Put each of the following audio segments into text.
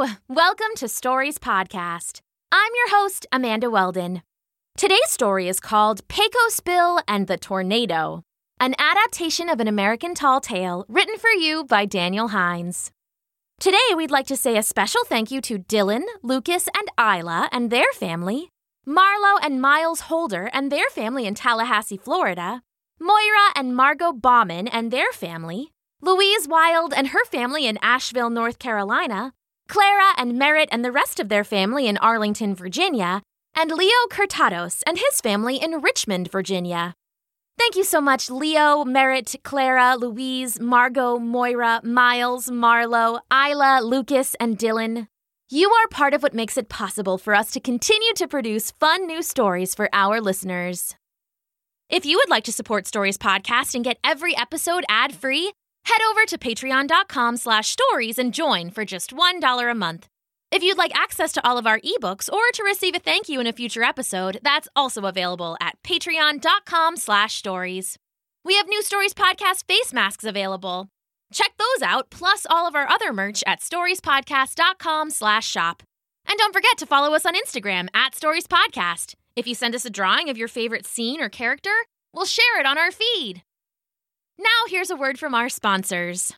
Hello! Welcome to Stories Podcast. I'm your host, Amanda Weldon. Today's story is called Pecos Bill and the Tornado, an adaptation of an American tall tale written for you by Daniel Hines. Today, we'd like to say a special thank you to Dylan, Lucas, and Isla and their family, Marlo and Miles Holder and their family in Tallahassee, Florida, Moira and Margot Bauman and their family, Louise Wild and her family in Asheville, North Carolina, Clara and Merritt and the rest of their family in Arlington, Virginia, and Leo Curtados and his family in Richmond, Virginia. Thank you so much, Leo, Merritt, Clara, Louise, Margot, Moira, Miles, Marlo, Isla, Lucas, and Dylan. You are part of what makes it possible for us to continue to produce fun new stories for our listeners. If you would like to support Stories Podcast and get every episode ad-free, head over to patreon.com/stories and join for just $1 a month. If you'd like access to all of our ebooks or to receive a thank you in a future episode, that's also available at patreon.com/stories. We have new Stories Podcast face masks available. Check those out, plus all of our other merch at storiespodcast.com/shop. And don't forget to follow us on Instagram at Stories Podcast. If you send us a drawing of your favorite scene or character, we'll share it on our feed. Now here's a word from our sponsors.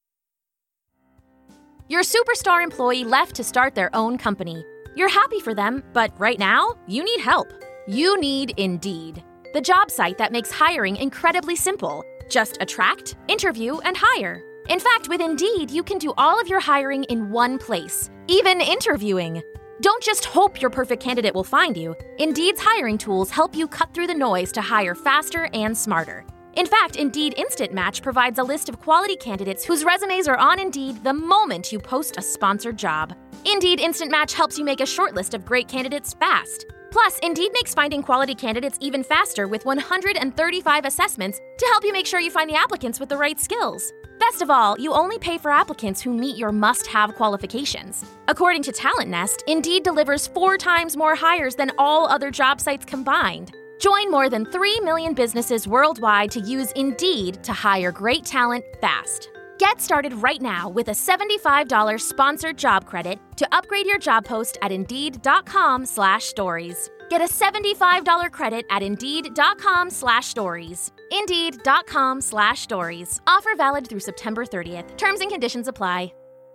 Your superstar employee left to start their own company. You're happy for them, but right now, you need help. You need Indeed, the job site that makes hiring incredibly simple. Just attract, interview, and hire. In fact, with Indeed, you can do all of your hiring in one place, even interviewing. Don't just hope your perfect candidate will find you. Indeed's hiring tools help you cut through the noise to hire faster and smarter. In fact, Indeed Instant Match provides a list of quality candidates whose resumes are on Indeed the moment you post a sponsored job. Indeed Instant Match helps you make a short list of great candidates fast. Plus, Indeed makes finding quality candidates even faster with 135 assessments to help you make sure you find the applicants with the right skills. Best of all, you only pay for applicants who meet your must-have qualifications. According to Talent Nest, Indeed delivers 4 times more hires than all other job sites combined. Join more than 3 million businesses worldwide to use Indeed to hire great talent fast. Get started right now with a $75 sponsored job credit to upgrade your job post at Indeed.com/stories. Get a $75 credit at Indeed.com/stories. Indeed.com/stories. Offer valid through September 30th. Terms and conditions apply.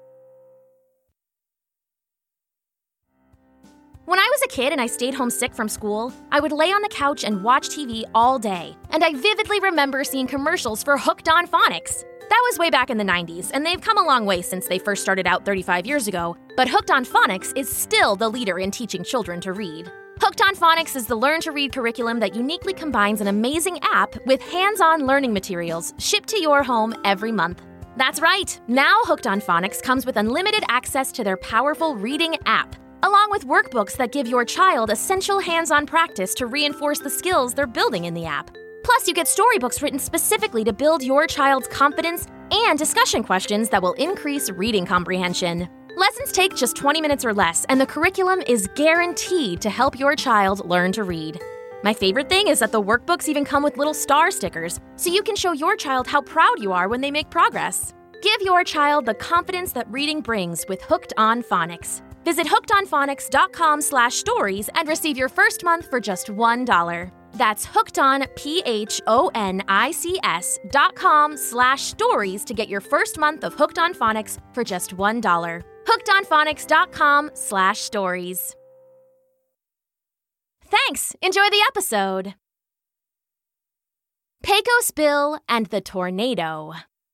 When I was a kid and I stayed home sick from school, I would lay on the couch and watch TV all day. And I vividly remember seeing commercials for Hooked on Phonics. That was way back in the 90s, and they've come a long way since they first started out 35 years ago. But Hooked on Phonics is still the leader in teaching children to read. Hooked on Phonics is the learn-to-read curriculum that uniquely combines an amazing app with hands-on learning materials shipped to your home every month. That's right, now Hooked on Phonics comes with unlimited access to their powerful reading app, along with workbooks that give your child essential hands-on practice to reinforce the skills they're building in the app. Plus, you get storybooks written specifically to build your child's confidence and discussion questions that will increase reading comprehension. Lessons take just 20 minutes or less, and the curriculum is guaranteed to help your child learn to read. My favorite thing is that the workbooks even come with little star stickers, so you can show your child how proud you are when they make progress. Give your child the confidence that reading brings with Hooked on Phonics. Visit hookedonphonics.com/stories and receive your first month for just $1. That's hookedonphonics.com/stories to get your first month of Hooked on Phonics for just $1. hookedonphonics.com/stories. Thanks. Enjoy the episode. Pecos Bill and the Tornado.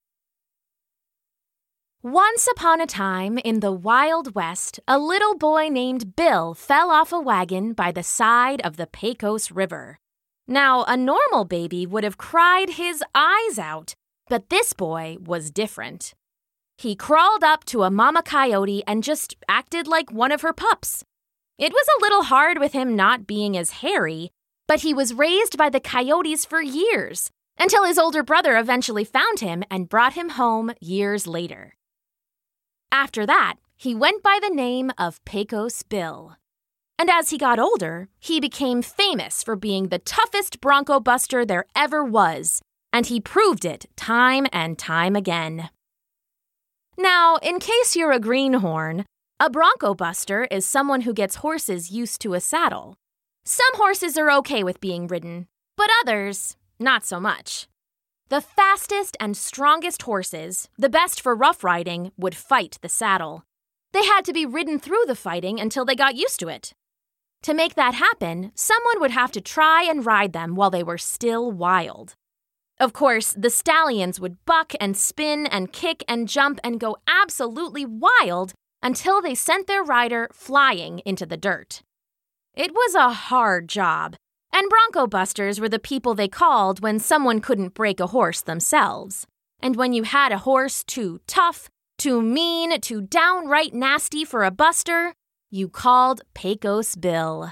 Once upon a time in the Wild West, a little boy named Bill fell off a wagon by the side of the Pecos River. Now, a normal baby would have cried his eyes out, but this boy was different. He crawled up to a mama coyote and just acted like one of her pups. It was a little hard with him not being as hairy, but he was raised by the coyotes for years, until his older brother eventually found him and brought him home years later. After that, he went by the name of Pecos Bill. And as he got older, he became famous for being the toughest bronco buster there ever was, and he proved it time and time again. Now, in case you're a greenhorn, A bronco buster is someone who gets horses used to a saddle. Some horses are okay with being ridden, but others, not so much. The fastest and strongest horses, the best for rough riding, would fight the saddle. They had to be ridden through the fighting until they got used to it. To make that happen, someone would have to try and ride them while they were still wild. Of course, the stallions would buck and spin and kick and jump and go absolutely wild until they sent their rider flying into the dirt. It was a hard job, and bronco busters were the people they called when someone couldn't break a horse themselves. And when you had a horse too tough, too mean, too downright nasty for a buster, you called Pecos Bill.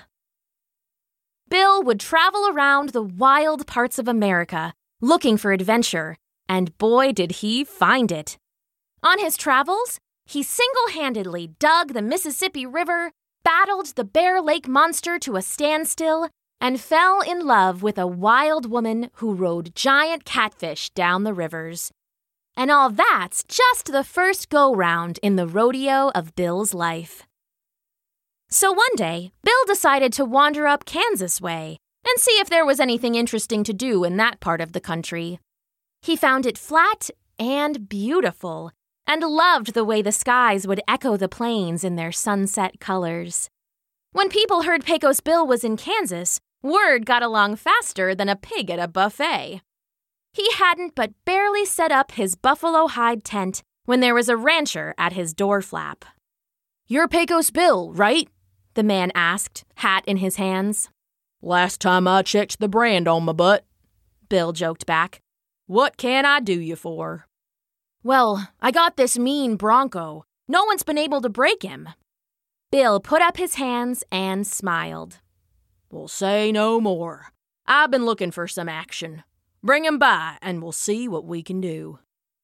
Bill would travel around the wild parts of America, looking for adventure, and boy did he find it. On his travels, he single-handedly dug the Mississippi River, battled the Bear Lake Monster to a standstill, and fell in love with a wild woman who rode giant catfish down the rivers. And all that's just the first go-round in the rodeo of Bill's life. So one day, Bill decided to wander up Kansas way and see if there was anything interesting to do in that part of the country. He found it flat and beautiful, and loved the way the skies would echo the plains in their sunset colors. When people heard Pecos Bill was in Kansas, word got along faster than a pig at a buffet. He hadn't but barely set up his buffalo hide tent when there was a rancher at his door flap. "You're Pecos Bill, right?" the man asked, hat in his hands. "Last time I checked the brand on my butt," Bill joked back. "What can I do you for?" "Well, I got this mean bronco. No one's been able to break him." Bill put up his hands and smiled. "Well, say no more. I've been looking for some action. Bring him by and we'll see what we can do."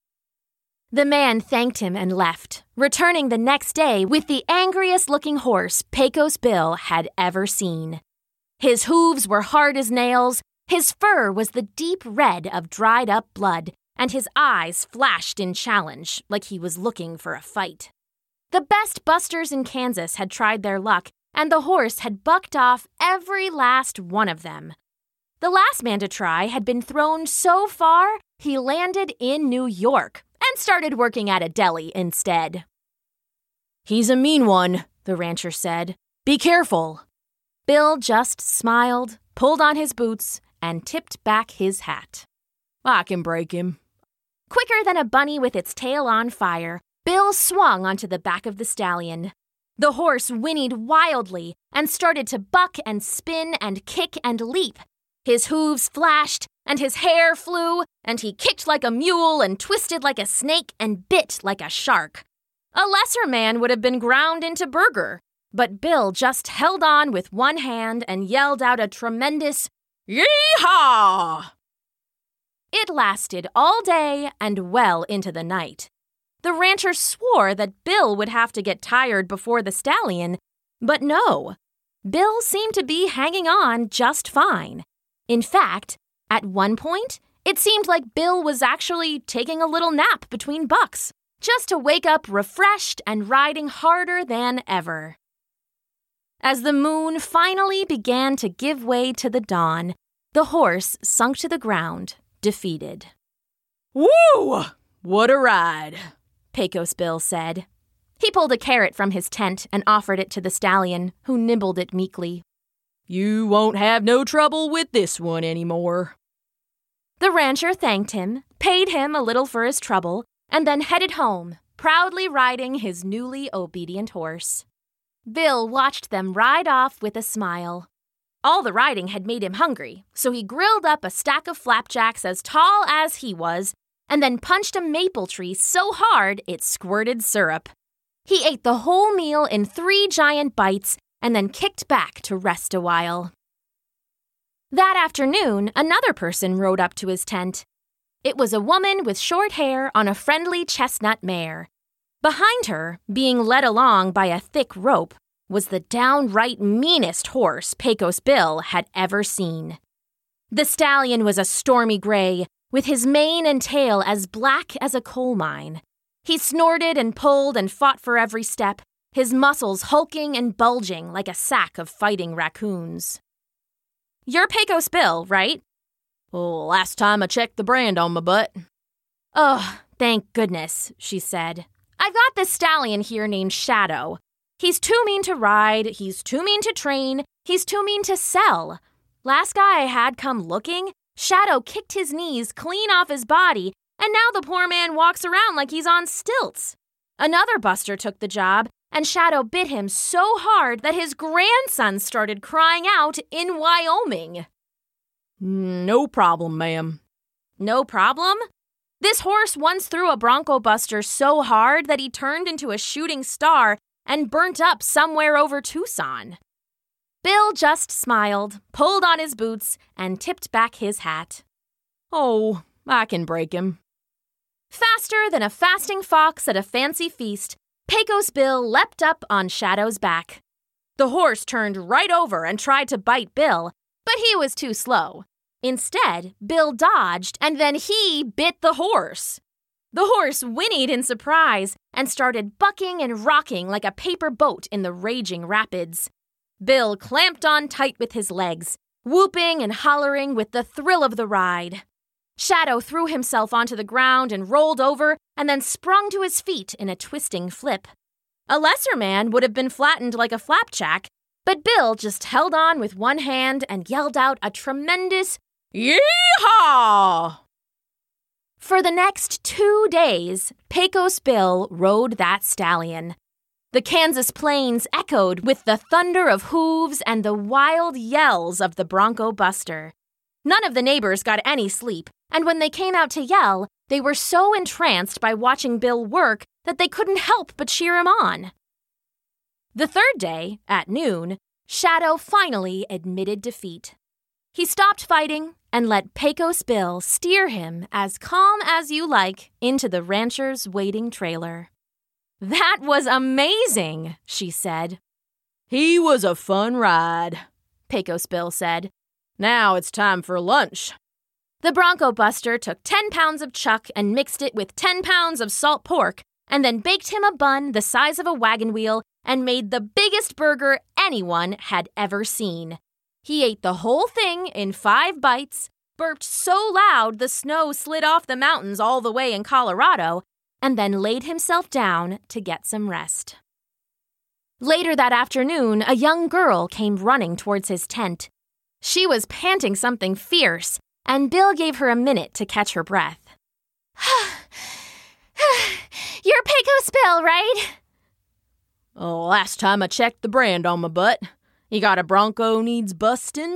The man thanked him and left, returning the next day with the angriest-looking horse Pecos Bill had ever seen. His hooves were hard as nails, his fur was the deep red of dried-up blood, and his eyes flashed in challenge like he was looking for a fight. The best busters in Kansas had tried their luck, and the horse had bucked off every last one of them. The last man to try had been thrown so far, he landed in New York and started working at a deli instead. "He's a mean one," the rancher said. "Be careful." Bill just smiled, pulled on his boots, and tipped back his hat. "I can break him." Quicker than a bunny with its tail on fire, Bill swung onto the back of the stallion. The horse whinnied wildly and started to buck and spin and kick and leap. His hooves flashed, and his hair flew, and he kicked like a mule and twisted like a snake and bit like a shark. A lesser man would have been ground into burger, but Bill just held on with one hand and yelled out a tremendous "Yee-haw!" It lasted all day and well into the night. The rancher swore that Bill would have to get tired before the stallion, but no. Bill seemed to be hanging on just fine. In fact, at one point, it seemed like Bill was actually taking a little nap between bucks, just to wake up refreshed and riding harder than ever. As the moon finally began to give way to the dawn, the horse sunk to the ground, defeated. "Woo! What a ride!" Pecos Bill said. He pulled a carrot from his tent and offered it to the stallion, who nibbled it meekly. "You won't have no trouble with this one anymore." The rancher thanked him, paid him a little for his trouble, and then headed home, proudly riding his newly obedient horse. Bill watched them ride off with a smile. All the riding had made him hungry, so he grilled up a stack of flapjacks as tall as he was, and then punched a maple tree so hard it squirted syrup. He ate the whole meal in 3 giant bites and then kicked back to rest a while. That afternoon, another person rode up to his tent. It was a woman with short hair on a friendly chestnut mare. Behind her, being led along by a thick rope, was the downright meanest horse Pecos Bill had ever seen. The stallion was a stormy gray, with his mane and tail as black as a coal mine. He snorted and pulled and fought for every step, his muscles hulking and bulging like a sack of fighting raccoons. "You're Pecos Bill, right?" "Well, last time I checked the brand on my butt." "Oh, thank goodness," she said. "I've got this stallion here named Shadow. He's too mean to ride, he's too mean to train, he's too mean to sell. Last guy I had come looking, Shadow kicked his knees clean off his body, and now the poor man walks around like he's on stilts. Another buster took the job, and Shadow bit him so hard that his grandson started crying out in Wyoming." "No problem, ma'am." "No problem? This horse once threw a bronco buster so hard that he turned into a shooting star and burnt up somewhere over Tucson." Bill just smiled, pulled on his boots, and tipped back his hat. "Oh, I can break him." Faster than a fasting fox at a fancy feast, Pecos Bill leapt up on Shadow's back. The horse turned right over and tried to bite Bill, but he was too slow. Instead, Bill dodged, and then he bit the horse. The horse whinnied in surprise and started bucking and rocking like a paper boat in the raging rapids. Bill clamped on tight with his legs, whooping and hollering with the thrill of the ride. Shadow threw himself onto the ground and rolled over and then sprung to his feet in a twisting flip. A lesser man would have been flattened like a flapjack, but Bill just held on with one hand and yelled out a tremendous "Yee-haw!" For the next 2 days, Pecos Bill rode that stallion. The Kansas plains echoed with the thunder of hooves and the wild yells of the bronco buster. None of the neighbors got any sleep, and when they came out to yell, they were so entranced by watching Bill work that they couldn't help but cheer him on. The third day, at noon, Shadow finally admitted defeat. He stopped fighting and let Pecos Bill steer him as calm as you like into the rancher's waiting trailer. "That was amazing," she said. "He was a fun ride," Pecos Bill said. "Now it's time for lunch." The bronco buster took 10 pounds of chuck and mixed it with 10 pounds of salt pork, and then baked him a bun the size of a wagon wheel and made the biggest burger anyone had ever seen. He ate the whole thing in 5 bites, burped so loud the snow slid off the mountains all the way in Colorado, and then laid himself down to get some rest. Later that afternoon, a young girl came running towards his tent. She was panting something fierce, and Bill gave her a minute to catch her breath. "You're Pecos Bill, right?" "Oh, last time I checked the brand on my butt. You got a bronco needs bustin'?"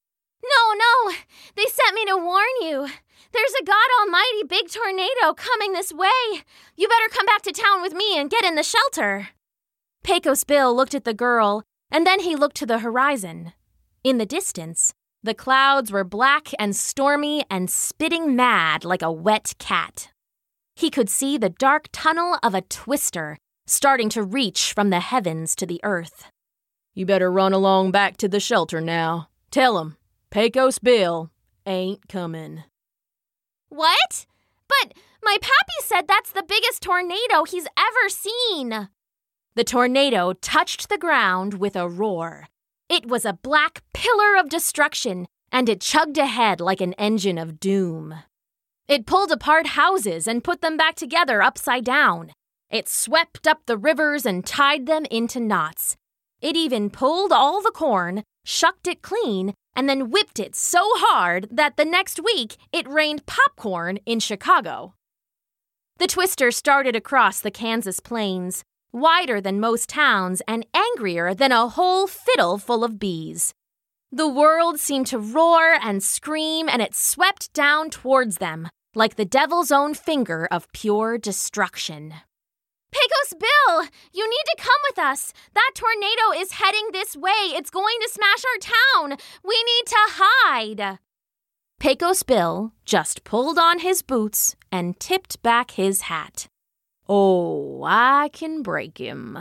No, they sent me to warn you. There's a God Almighty big tornado coming this way. You better come back to town with me and get in the shelter." Pecos Bill looked at the girl, and then he looked to the horizon. In the distance, the clouds were black and stormy and spitting mad like a wet cat. He could see the dark tunnel of a twister starting to reach from the heavens to the earth. "You better run along back to the shelter now. Tell 'em, Pecos Bill ain't coming." "What? But my pappy said that's the biggest tornado he's ever seen." The tornado touched the ground with a roar. It was a black pillar of destruction, and it chugged ahead like an engine of doom. It pulled apart houses and put them back together upside down. It swept up the rivers and tied them into knots. It even pulled all the corn, shucked it clean, and then whipped it so hard that the next week it rained popcorn in Chicago. The twister started across the Kansas plains, wider than most towns and angrier than a whole fiddle full of bees. The world seemed to roar and scream, and it swept down towards them like the devil's own finger of pure destruction. "Pecos Bill, you need to come with us. That tornado is heading this way. It's going to smash our town. We need to hide." Pecos Bill just pulled on his boots and tipped back his hat. "Oh, I can break him."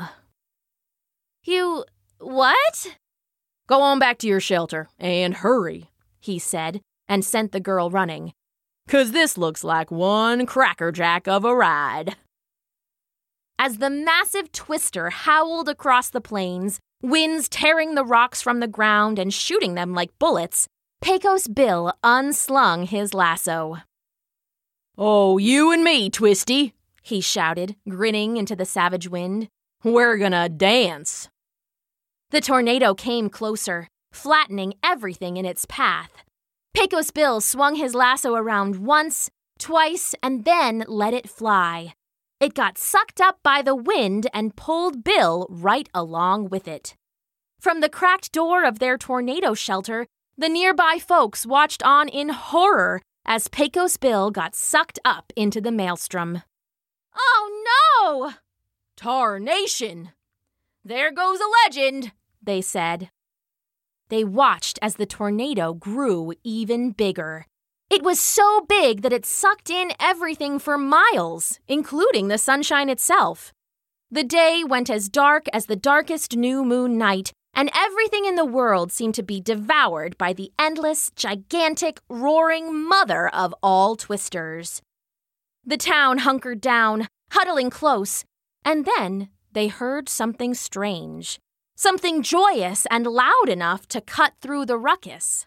"You what?" "Go on back to your shelter, and hurry," he said, and sent the girl running. "'Cause this looks like one crackerjack of a ride." as the massive twister howled across the plains, winds tearing the rocks from the ground and shooting them like bullets. Pecos Bill unslung his lasso. "Oh, you and me, Twisty," he shouted, grinning into the savage wind. "We're gonna dance." The tornado came closer, flattening everything in its path. Pecos Bill swung his lasso around once, twice, and then let it fly. It got sucked up by the wind and pulled Bill right along with it. From the cracked door of their tornado shelter, the nearby folks watched on in horror as Pecos Bill got sucked up into the maelstrom. "Oh, no!" "Tarnation! There goes a legend," they said. They watched as the tornado grew even bigger. It was so big that it sucked in everything for miles, including the sunshine itself. The day went as dark as the darkest new moon night, and everything in the world seemed to be devoured by the endless, gigantic, roaring mother of all twisters. The town hunkered down, huddling close, and then they heard something strange, something joyous and loud enough to cut through the ruckus.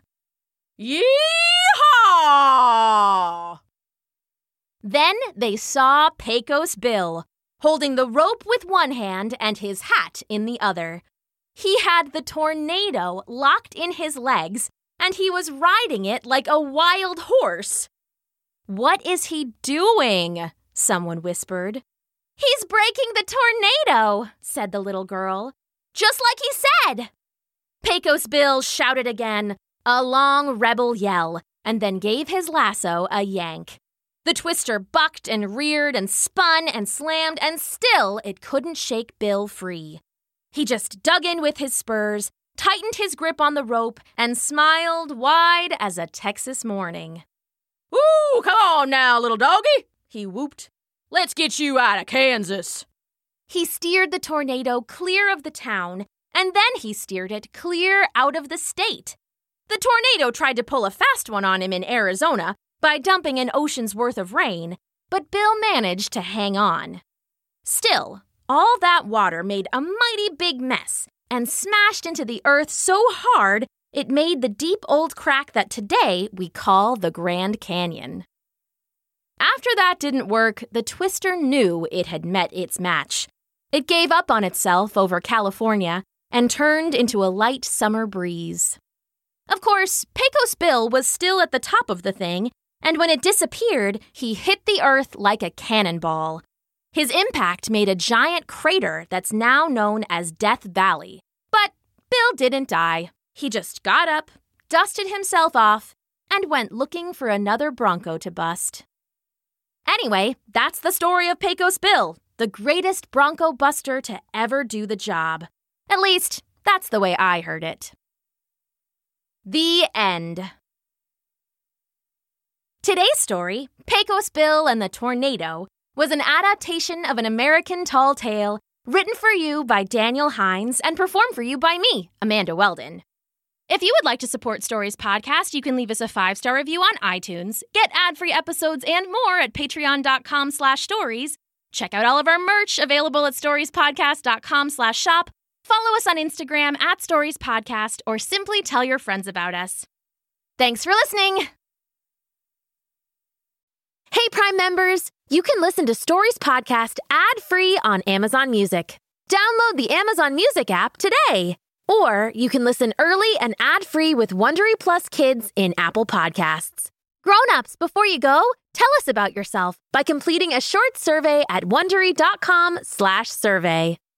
"Yee-haw!" Then they saw Pecos Bill, holding the rope with one hand and his hat in the other. He had the tornado locked in his legs, and he was riding it like a wild horse. "What is he doing?" someone whispered. "He's breaking the tornado," said the little girl. "Just like he said." Pecos Bill shouted again, a long rebel yell, and then gave his lasso a yank. The twister bucked and reared and spun and slammed, and still it couldn't shake Bill free. He just dug in with his spurs, tightened his grip on the rope, and smiled wide as a Texas morning. "Ooh, come on now, little doggy," he whooped. "Let's get you out of Kansas." He steered the tornado clear of the town, and then he steered it clear out of the state. The tornado tried to pull a fast one on him in Arizona by dumping an ocean's worth of rain, but Bill managed to hang on. Still, all that water made a mighty big mess and smashed into the earth so hard it made the deep old crack that today we call the Grand Canyon. After that didn't work, the twister knew it had met its match. It gave up on itself over California and turned into a light summer breeze. Of course, Pecos Bill was still at the top of the thing, and when it disappeared, he hit the earth like a cannonball. His impact made a giant crater that's now known as Death Valley. But Bill didn't die. He just got up, dusted himself off, and went looking for another bronco to bust. Anyway, that's the story of Pecos Bill, the greatest bronco buster to ever do the job. At least, that's the way I heard it. The end. Today's story, Pecos Bill and the Tornado, was an adaptation of an American tall tale written for you by Daniel Hines and performed for you by me, Amanda Weldon. If you would like to support Stories Podcast, you can leave us a 5-star review on iTunes, get ad-free episodes and more at patreon.com/stories, check out all of our merch available at storiespodcast.com/shop, follow us on Instagram @storiespodcast, or simply tell your friends about us. Thanks for listening! Hey, Prime members! You can listen to Stories Podcast ad-free on Amazon Music. Download the Amazon Music app today. Or you can listen early and ad-free with Wondery Plus Kids in Apple Podcasts. Grown-ups, before you go, tell us about yourself by completing a short survey at Wondery.com/survey.